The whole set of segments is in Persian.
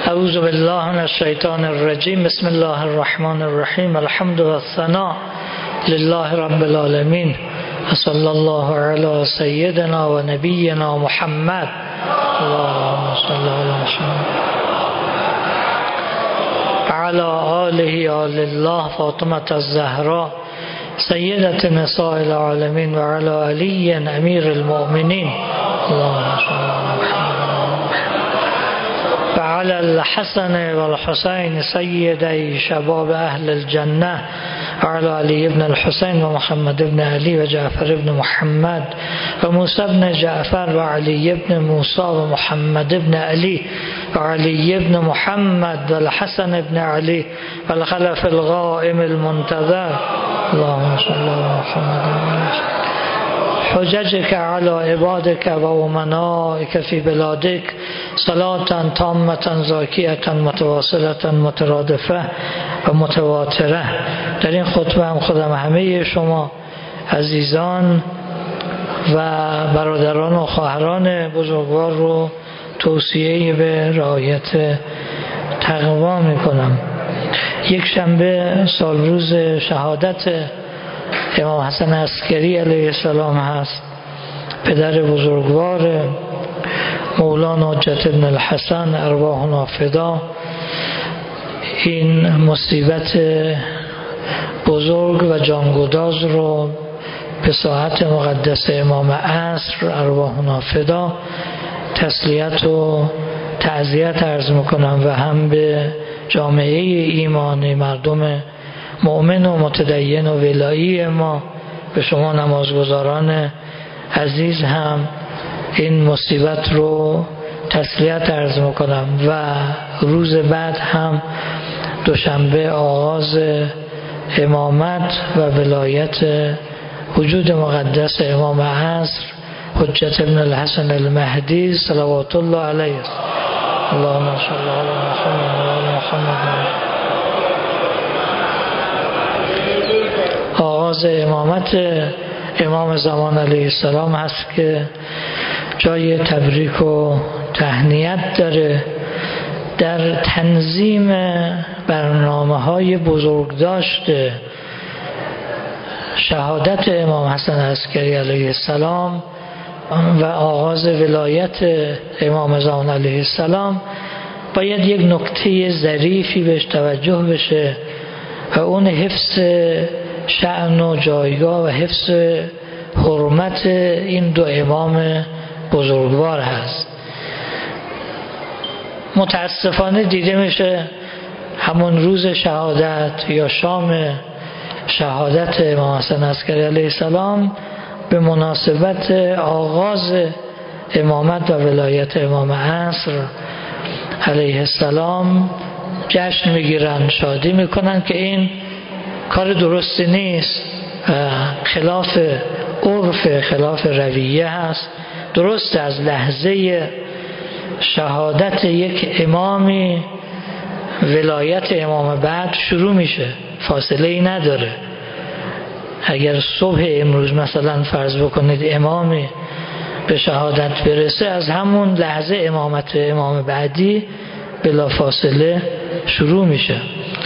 اعوذ بالله من الشیطان الرجیم. بسم الله الرحمن الرحیم. الحمد والثناء لله رب العالمین و صلی الله علی سیدنا و نبینا محمد. اللهم صل علی محمد وعلى آله آل الله فاطمة الزهراء سیدة نساء العالمین و علی علی امیر المؤمنین. اللهم صل علی محمد وعلى الحسن والحسين سيدي شباب أهل الجنة وعلى علي بن الحسين ومحمد بن علي وجعفر بن محمد وموسى بن جعفر وعلي بن موسى ومحمد بن علي وعلي بن محمد والحسن بن علي والخلف الغائم المنتظر. اللهم صل على محمد حججك على عبادك وأمنائك في بلادك صلاة تامة زاكية متواصلة مترادفة و متواتره. در این خطبه هم خودم همه شما عزیزان و برادران و خواهران بزرگوار رو توصیه به رعایت تقوا میکنم. یک شنبه سالروز شهادت امام حسن عسکری علیه السلام هست، پدر بزرگوار مولانا حجت بن الحسن ارواحنا فدا. این مصیبت بزرگ و جانگداز رو به ساحت مقدس امام عصر ارواحنا فدا تسلیت و تعزیت عرض میکنم و هم به جامعه ایمانی مردم مؤمن و متدین و ولایی ما، به شما نمازگزاران عزیز هم این مصیبت رو تسلیت عرض میکنم. و روز بعد هم دوشنبه آغاز امامت و ولایت وجود مقدس امام عصر حجت ابن الحسن المهدی صلوات الله علیه. اللهم صل علی محمد و آل محمد. آغاز امامت امام زمان علیه السلام هست که جای تبریک و تهنیت داره. در تنظیم برنامه‌های بزرگداشت شهادت امام حسن عسکری علیه السلام و آغاز ولایت امام زمان علیه السلام باید یک نکته ظریفی بهش توجه بشه و اون حفظ شأن و جایگاه و حفظ حرمت این دو امام بزرگوار هست. متاسفانه دیده میشه همون روز شهادت یا شام شهادت امام حسن عسکری علیه السلام به مناسبت آغاز امامت و ولایت امام عصر علیه السلام جشن میگیرن، شادی میکنن که این کار درستی نیست، خلاف عرف، خلاف رویه هست. درست از لحظه شهادت یک امامی ولایت امام بعد شروع میشه، فاصله ای نداره. اگر صبح امروز مثلا فرض بکنید امامی به شهادت برسه، از همون لحظه امامت امام بعدی بلا فاصله شروع میشه.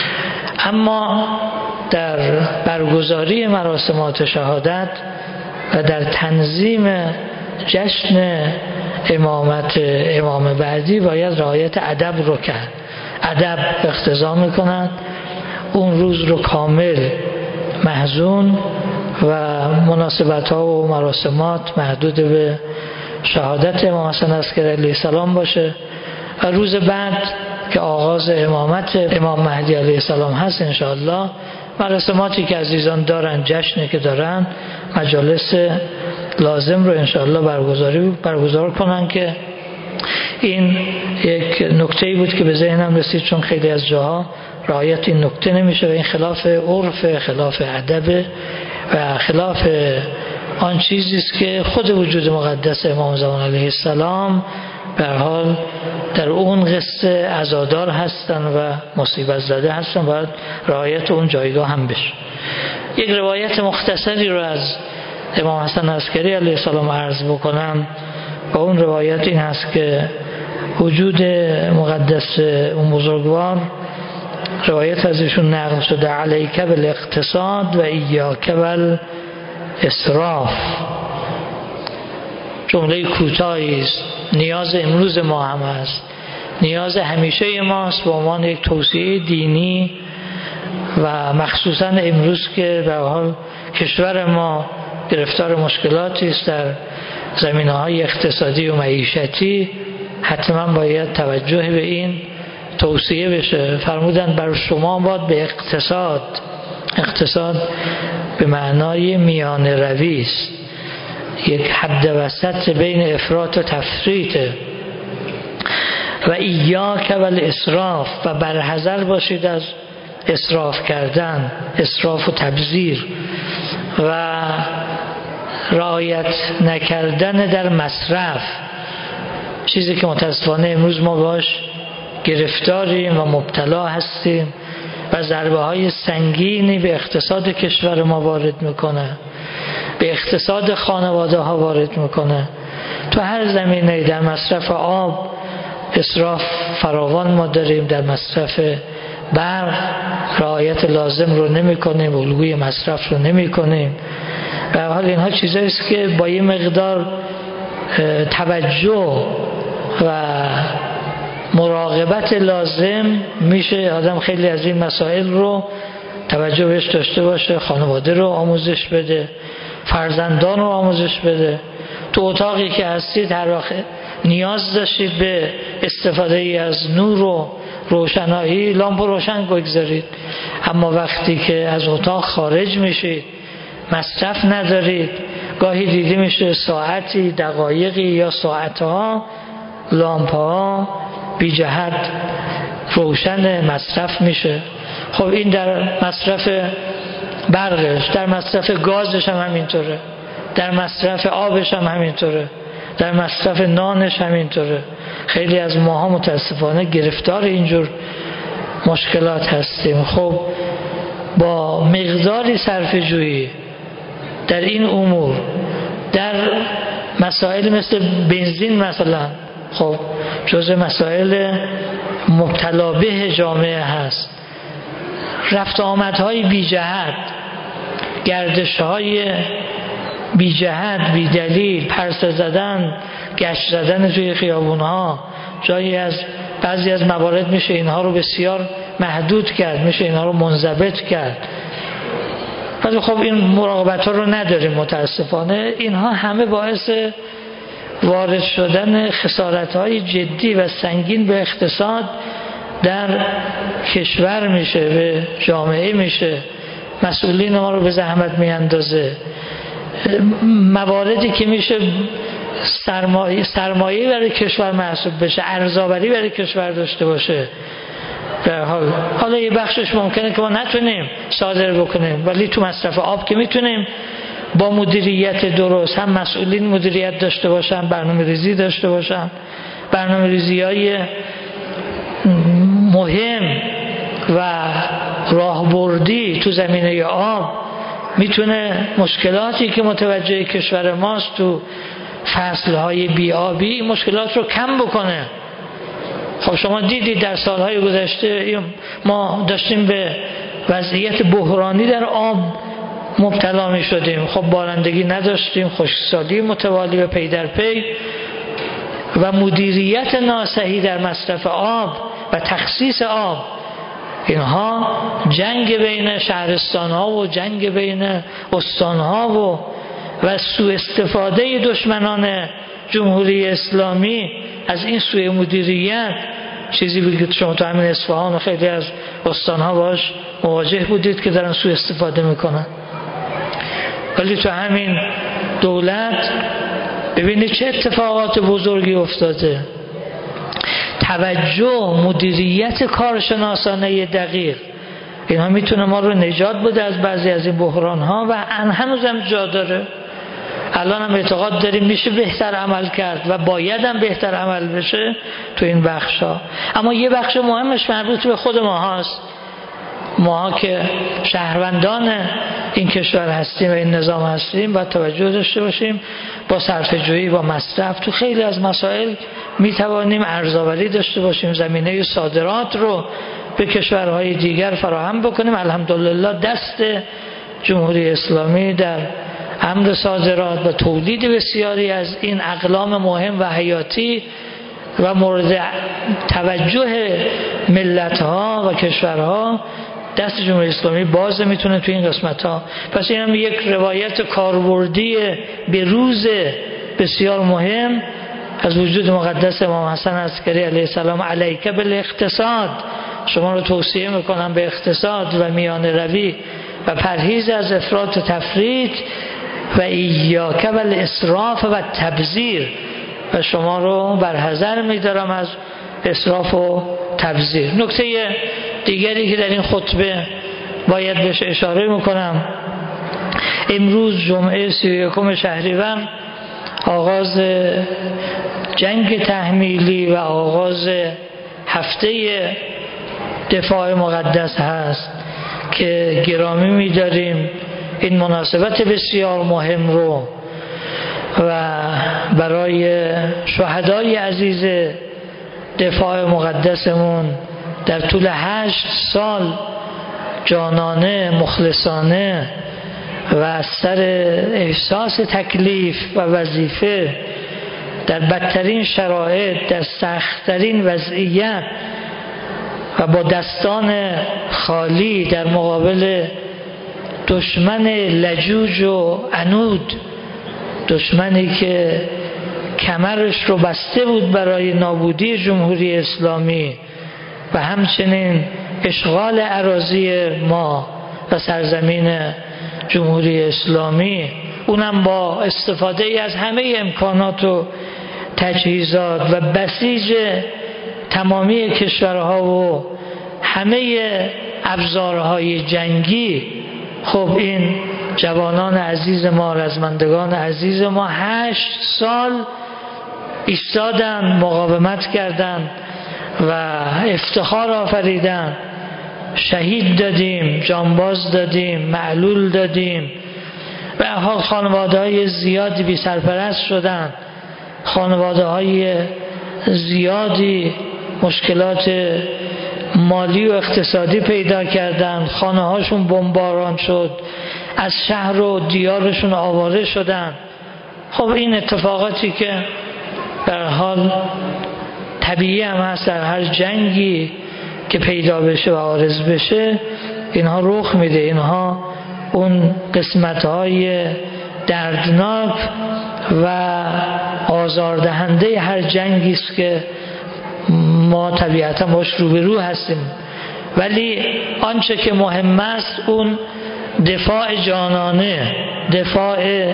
اما در برگزاری مراسمات شهادت و در تنظیم جشن امامت امام بعدی باید رعایت ادب رو کرد. ادب اقتضا میکنند اون روز رو کامل محزون و مناسبت ها و مراسمات محدود به شهادت امام حسن عسکری علیه السلام باشه و روز بعد که آغاز امامت امام مهدی علیه السلام هست انشاءالله مراسماتی که عزیزان دارن، جشنی که دارن، مجالس لازم رو انشاءالله برگزار کنن. که این یک نکته‌ای بود که به ذهنم رسید، چون خیلی از جاها رعایت این نکته نمیشه و این خلاف عرف، خلاف ادب و خلاف آن چیزی است که خود وجود مقدس امام زمان علیه السلام به هر حال در اون قصه عزادار هستن و مصیبت زده هستن، باید رعایت اون جایگاه هم بشه. یک روایت مختصری رو از امام حسن عسکری علیه السلام عرض بکنم و اون روایت این هست که وجود مقدس اون بزرگوار روایت از ایشون نقل شده: علیک بالاقتصاد و ایاک بالاسراف. جمله کوتاهی است، نیاز امروز ما هم است، نیاز همیشه ماست به عنوان یک توصیه دینی و مخصوصا امروز که به حال کشور ما گرفتار مشکلاتی است در زمینه‌های اقتصادی و معیشتی. حتما باید توجه به این توصیه بشه. فرمودن بر شما باید به اقتصاد به معنای میان روی است، یک حد وسط بین افراط و تفریطه. و ایاک والاسراف، و برحذر باشید از اسراف کردن، اسراف و تبذیر و رعایت نکردن در مصرف، چیزی که متاسفانه امروز ما باش گرفتاریم و مبتلا هستیم و ضربه های سنگینی به اقتصاد کشور ما وارد میکنه، به اقتصاد خانواده ها وارد میکنه. تو هر زمینه، در مصرف آب اسراف فراوان ما داریم، در مصرف برق رعایت لازم رو نمی کنیم، الگوی مصرف رو نمی کنیم. به حال اینها چیزایی است که با یه مقدار توجه و مراقبت لازم میشه آدم خیلی از این مسائل رو توجه بهش داشته باشه، خانواده رو آموزش بده، فرزندان رو آموزش بده. تو اتاقی که هستید هر وقت نیاز داشتید به استفاده ای از نور و روشنایی، لامپ روشن بگذارید. اما وقتی که از اتاق خارج میشید، مصرف ندارید، گاهی دیده میشه ساعتی، دقایقی یا ساعتها لامپ ها بی جهت روشن مصرف میشه. خب این در مصرف برقش، در مصرف گازش هم همینطوره، در مصرف آبش هم همینطوره، در مصرف نانش همینطوره. خیلی از ماها متاسفانه گرفتار اینجور مشکلات هستیم. خب با مقداری صرفه جویی در این امور، در مسائل مثل بنزین مثلا، خب جزء مسائل مبتلا به جامعه هست. رفت آمدهای بی جهت، گردشهای بی جهت، بی دلیل، پرسه زدن، گشت زدن توی خیابونها، جایی از بعضی از موارد میشه اینها رو بسیار محدود کرد، میشه اینها رو منضبط کرد. ولی خب این مراقبت ها رو نداریم متاسفانه. اینها همه باعث وارد شدن خسارت های جدی و سنگین به اقتصاد در کشور میشه، به جامعه میشه، مسئولین ما رو به زحمت میاندازه. مواردی که میشه سرمایه برای کشور محسوب بشه، ارزآوری برای کشور داشته باشه. در حالا یه بخشش ممکنه که ما نتونیم صادر بکنیم، ولی تو مصرف آب که میتونیم با مدیریت درست، هم مسئولین مدیریت داشته باشن، برنامه‌ریزی داشته باشن، برنامه‌ریزی‌های مهم و راهبردی تو زمینه آب میتونه مشکلاتی که متوجه کشور ماست تو فصلهای بیابی، مشکلات رو کم بکنه. خب شما دیدید در سالهای گذشته ما داشتیم به وضعیت بحرانی در آب مبتلا می شدیم. خب بارندگی نداشتیم، خشکسالی متوالی و پی در پی و مدیریت ناصحی در مصرف آب و تخصیص آب. اینها جنگ بین شهرستان‌ها و جنگ بین استان‌ها و سوء استفاده دشمنان جمهوری اسلامی از این سوء مدیریت، چیزی بگید شما تو همین اصفهان و خیلی از استان‌ها باش مواجه بودید که دارن سوء استفاده میکنن. ولی تو همین دولت ببینید چه اتفاقات بزرگی افتاده. توجه، مدیریت کارشناسانه دقیق، اینها میتونه ما رو نجات بده از بعضی از این بحران‌ها و هنوزم جا داره. الان هم اعتقاد داریم میشه بهتر عمل کرد و باید هم بهتر عمل بشه تو این بخشا. اما یه بخش مهمش مربوط به خود ما هست. ما که شهروندان این کشور هستیم و این نظام هستیم باید توجه داشته باشیم با صرفه‌جویی، با مصرف تو خیلی از مسائل می توانیم ارزآوری داشته باشیم، زمینه صادرات رو به کشورهای دیگر فراهم بکنیم. الحمدلله دست جمهوری اسلامی در امر صادرات و تولید بسیاری از این اقلام مهم و حیاتی و مورد توجه ملت‌ها و کشورها، دست جمهوری اسلامی باز میتونه توی این قسمت‌ها. پس این هم یک روایت کاربردی به روز بسیار مهم از وجود مقدس امام حسن عسکری علیه السلام. علیک بالاقتصاد، شما رو توصیه میکنم به اقتصاد و میانه روی و پرهیز از افراط و تفریط، و ایاک بالاسراف و تبذیر، و شما رو برحذر میدارم از اسراف و تبذیر. نکته دیگری که در این خطبه باید بهش اشاره میکنم، امروز جمعه 31 شهریور آغاز جنگ تحمیلی و آغاز هفته دفاع مقدس هست که گرامی می‌داریم این مناسبت بسیار مهم رو و برای شهدای عزیز دفاع مقدسمون در طول 8 سال جانانه مخلصانه و از سر احساس تکلیف و وظیفه در بدترین شرایط، در سختترین وضعیت و با دستان خالی در مقابل دشمن لجوج و عنود، دشمنی که کمرش رو بسته بود برای نابودی جمهوری اسلامی و همچنین اشغال اراضی ما و سرزمین جمهوری اسلامی، اونم با استفاده از همه امکانات و تجهیزات و بسیج تمامی کشورها و همه ابزارهای جنگی. خب این جوانان عزیز ما، رزمندگان عزیز ما 8 سال ایستادن، مقاومت کردند و افتخار آفریدن. شهید دادیم، جانباز دادیم، معلول دادیم، به هر حال خانواده های زیادی بی سرپرست شدن، خانواده های زیادی مشکلات مالی و اقتصادی پیدا کردن، خانه هاشون بمباران شد، از شهر و دیارشون آواره شدن. خب این اتفاقاتی که در حال طبیعی هم هست در هر جنگی که پیدا بشه و عارض بشه، اینها رخ میده. اینها اون قسمت‌های دردناک و آزاردهنده هر جنگی است که ما طبیعتا باش روبرو هستیم. ولی آنچه که مهم است اون دفاع جانانه، دفاع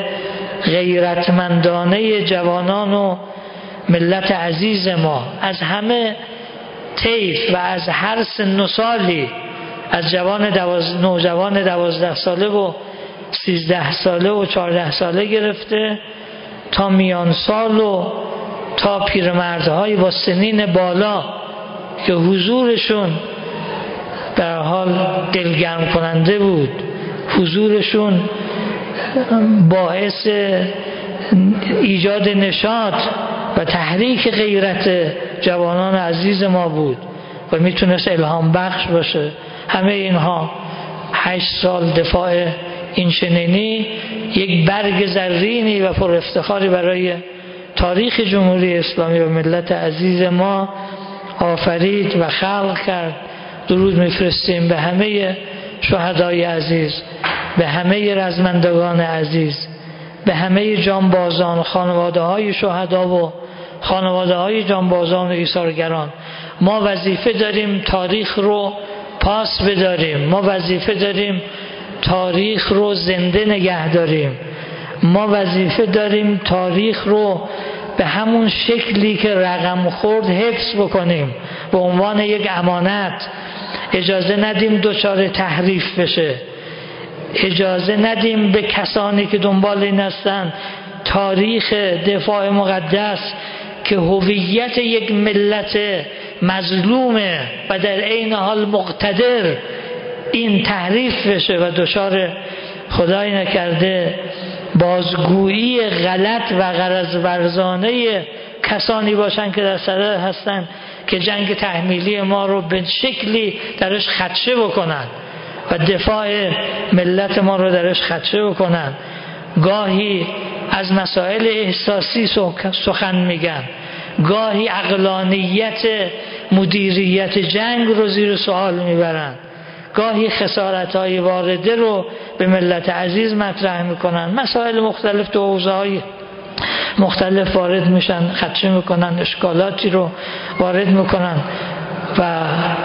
غیرتمندانه جوانان و ملت عزیز ما از همه طیف و از هر سن و سالی، از نوجوان 12 ساله و 13 ساله و 14 ساله گرفته تا میان سال و تا پیرمردهای با سنین بالا که حضورشون در حال دلگرم کننده بود، حضورشون باعث ایجاد نشاط و تحریک غیرت جوانان عزیز ما بود و میتونست الهام بخش باشه. همه اینها 8 سال دفاع این چنینی یک برگ زرینی و پر افتخاری برای تاریخ جمهوری اسلامی و ملت عزیز ما آفرید و خلق کرد. درود میفرستیم به همه شهدای عزیز، به همه رزمندگان عزیز، به همه جانبازان، خانواده های شهدا و خانواده های جانبازان و ایثارگران. ما وظیفه داریم تاریخ رو پاس بداریم، ما وظیفه داریم تاریخ رو زنده نگه داریم، ما وظیفه داریم تاریخ رو به همون شکلی که رقم خورد حفظ بکنیم به عنوان یک امانت. اجازه ندیم دچار تحریف بشه، اجازه ندیم به کسانی که دنبال این هستن تاریخ دفاع مقدس که هویت یک ملت مظلومه و در عین حال مقتدر این تحریف بشه و دچار خدای نکرده بازگویی غلط و غرض ورزانه کسانی باشن که در صدد هستن که جنگ تحمیلی ما رو به شکلی درش خدشه بکنن و دفاع ملت ما رو درش خدشه بکنن. گاهی از مسائل احساسی سخن میگن، گاهی عقلانیت مدیریت جنگ رو زیر سوال میبرن، گاهی خسارت‌های وارده رو به ملت عزیز مطرح میکنن. مسائل مختلف تو حوزه‌های مختلف وارد میشن، خدشه میکنن، اشکالاتی رو وارد میکنن و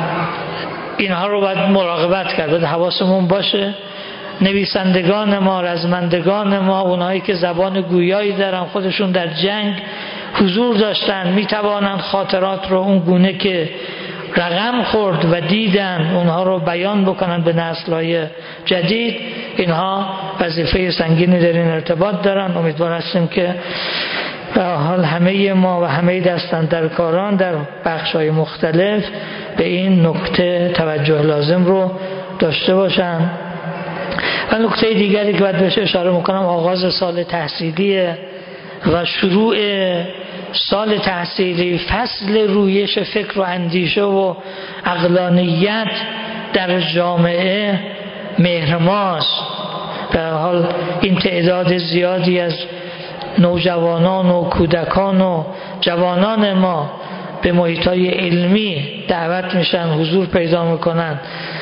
اینها رو باید مراقبت کرد. باید حواسمون باشه نویسندگان ما، رزمندگان ما، اونهایی که زبان گویایی دارن، خودشون در جنگ حضور داشتن، میتوانن خاطرات رو اون گونه که رقم خورد و دیدن اونها رو بیان بکنن به نسل‌های جدید. اینها وظیفه سنگینی در این ارتباط دارن. امیدوار هستیم که به حال همه ما و همه دستاندرکاران در بخش‌های مختلف به این نکته توجه لازم رو داشته باشن. و نکته دیگری که باید بهش اشاره میکنم آغاز سال تحصیلی و شروع سال تحصیلی، فصل رویش فکر و اندیشه و عقلانیت در جامعه مهر ماست. در حال این تعداد زیادی از نوجوانان و کودکان و جوانان ما به محیط‌های علمی دعوت میشن، حضور پیدا میکنن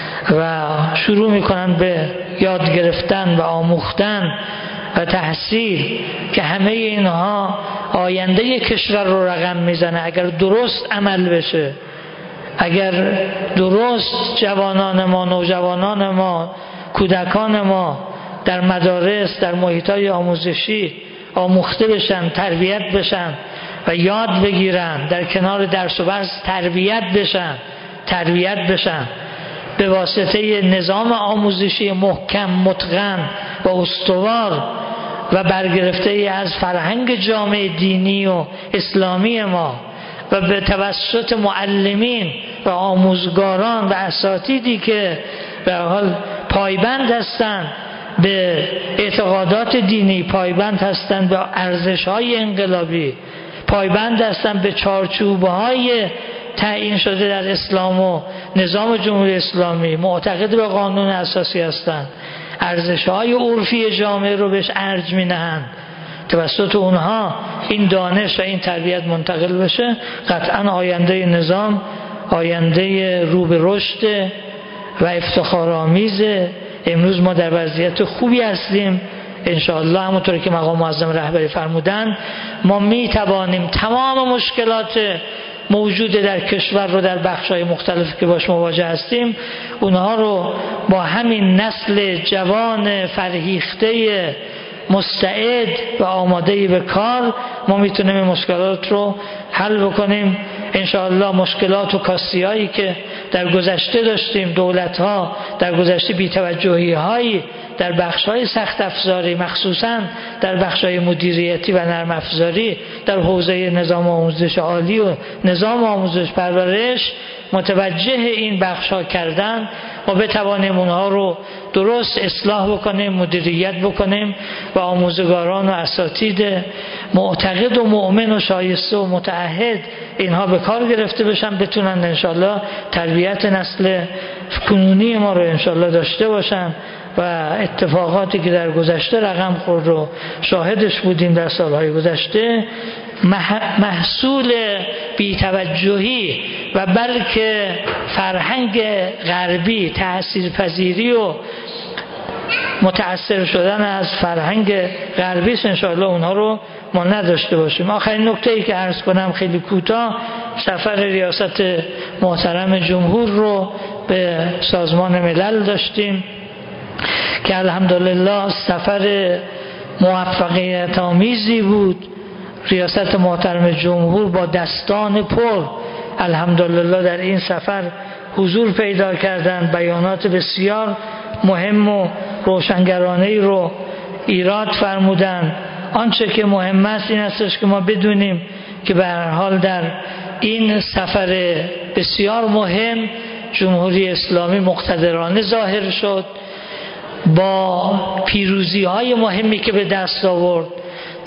و شروع میکنن به یاد گرفتن و آموختن و تحصیل که همه اینها آینده کشور رو رقم میزنه. اگر درست عمل بشه، اگر درست جوانان ما، نوجوانان ما، کودکان ما در مدارس، در محیط‌های آموزشی آموخته بشن، تربیت بشن و یاد بگیرن، در کنار درس و بحث تربیت بشن به واسطه نظام آموزشی محکم، متقن و استوار و برگرفته از فرهنگ جامعه دینی و اسلامی ما و به توسط معلمین و آموزگاران و اساتیدی که به حال پایبند هستند به اعتقادات دینی، پایبند هستند به ارزش‌های انقلابی، پایبند هستند به چارچوب‌های تعیین شده در اسلام و نظام جمهوری اسلامی، معتقد به قانون اساسی هستند، ارزش‌های عرفی جامعه رو بهش ارج می‌نهند، توسط اونها این دانش و این تربیت منتقل بشه، قطعاً آینده نظام آینده رو به رشد و افتخارآمیزه. امروز ما در وضعیت خوبی هستیم انشاءالله. همونطوری که مقام معظم رهبری فرمودن ما میتوانیم تمام مشکلات موجود در کشور رو در بخش‌های مختلف که باش مواجه هستیم اونها رو با همین نسل جوان فرهیخته مستعد و آماده به کار ما میتونیم این مشکلات رو حل بکنیم انشاءالله. مشکلات و کاستی‌هایی که در گذشته داشتیم، دولت‌ها در گذشته بی‌توجهی‌هایی در بخش‌های سخت افزاری، مخصوصاً در بخش‌های مدیریتی و نرم افزاری در حوزه نظام آموزش عالی و نظام آموزش پرورش متوجه این بخش‌ها کردن، ما بتوانیم اونها رو درست اصلاح بکنیم، مدیریت بکنیم و آموزگاران و اساتید معتقد و مؤمن و شایسته و متعهد اینها به کار گرفته بشن، بتونن انشالله تربیت نسل کنونی ما رو انشالله داشته باشن و اتفاقاتی که در گذشته رقم خورد رو شاهدش بودیم در سالهای گذشته محصول بی‌توجهی و بلکه فرهنگ غربی، تأثیرپذیری و متأثر شدن از فرهنگ غربی است. انشاءالله اونها رو ما نداشته باشیم. آخرین نکته‌ای که عرض کنم خیلی کوتاه، سفر ریاست محترم جمهور رو به سازمان ملل داشتیم که الحمدلله سفر موفقیت آمیزی بود. ریاست محترم جمهور با دستان پر الحمدلله در این سفر حضور پیدا کردند، بیانات بسیار مهم و روشنگرانه‌ای رو ایراد فرمودند. آنچه که مهم است این استش که ما بدونیم که به هر حال در این سفر بسیار مهم جمهوری اسلامی مقتدرانه ظاهر شد با پیروزی‌های مهمی که به دست آورد.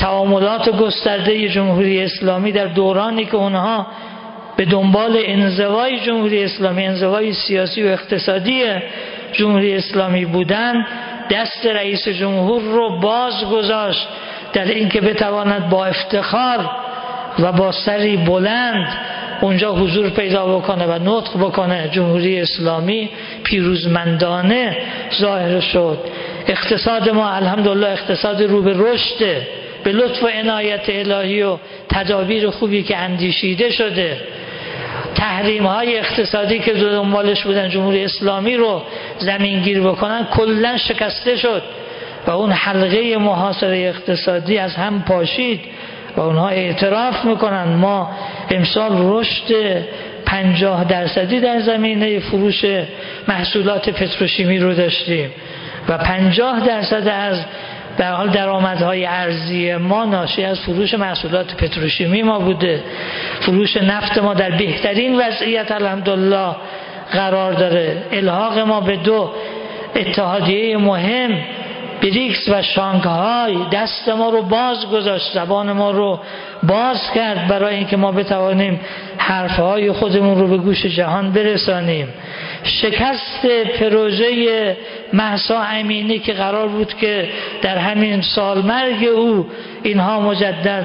تعاملات گسترده جمهوری اسلامی در دورانی که اونها به دنبال انزوای جمهوری اسلامی، انزوای سیاسی و اقتصادی جمهوری اسلامی بودند، دست رئیس جمهور رو باز گذاشت در اینکه بتواند با افتخار و با سری بلند اونجا حضور پیدا بکنه و نطق بکنه. جمهوری اسلامی پیروزمندانه ظاهر شد. اقتصاد ما الحمدلله اقتصاد رو به رشده، به لطف و عنایت الهی و تدابیر خوبی که اندیشیده شده. تحریم های اقتصادی که دنبالش بودن جمهوری اسلامی رو زمینگیر بکنن کلا شکسته شد و اون حلقه محاصره اقتصادی از هم پاشید و اونها اعتراف میکنن. ما امسال رشد 50% در زمینه فروش محصولات پتروشیمی رو داشتیم و 50% از در حال درآمدهای ارزی ما ناشی از فروش محصولات پتروشیمی ما بوده. فروش نفت ما در بهترین وضعیت الحمدلله قرار داره. الحاق ما به 2 اتحادیه مهم بریکس و شانگهای دست ما رو باز گذاشت، زبان ما رو باز کرد برای اینکه ما بتوانیم حرفهای خودمون رو به گوش جهان برسانیم. شکست پروژه مهسا امینی که قرار بود که در همین سال مرگ او اینها مجدد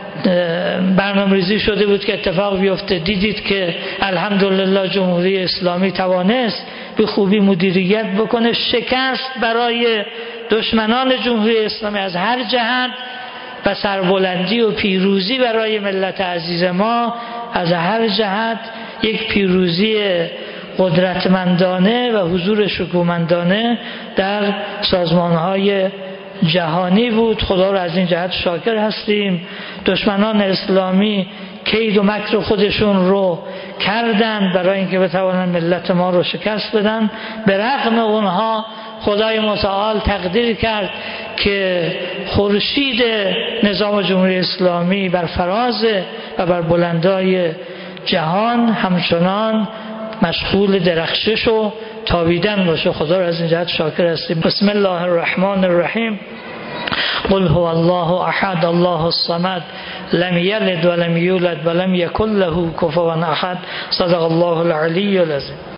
برنامه‌ریزی شده بود که اتفاق بیفته، دیدید که الحمدلله جمهوری اسلامی توانست به خوبی مدیریت بکنه. شکست برای دشمنان جمهوری اسلامی از هر جهت و سربلندی و پیروزی برای ملت عزیز ما از هر جهت، یک پیروزی قدرتمندانه و حضور شکوهمندانه در سازمان‌های جهانی بود. خدا را از این جهت شاکر هستیم. دشمنان اسلامی کید و مکر خودشون رو کردن برای اینکه بتوانن ملت ما رو شکست بدن. به رغم اونها خدای متعال تقدیر کرد که خورشید نظام جمهوری اسلامی بر فراز و بر بلندای جهان همچنان مشغول درخشش و تابیدن باشه. خدا را از این جهت شاکر هستیم. بسم الله الرحمن الرحیم. قل هو الله احد الله الصمد لم یلد ولم یولد ولم یکن له کفوا احد. صدق الله العلی العظیم.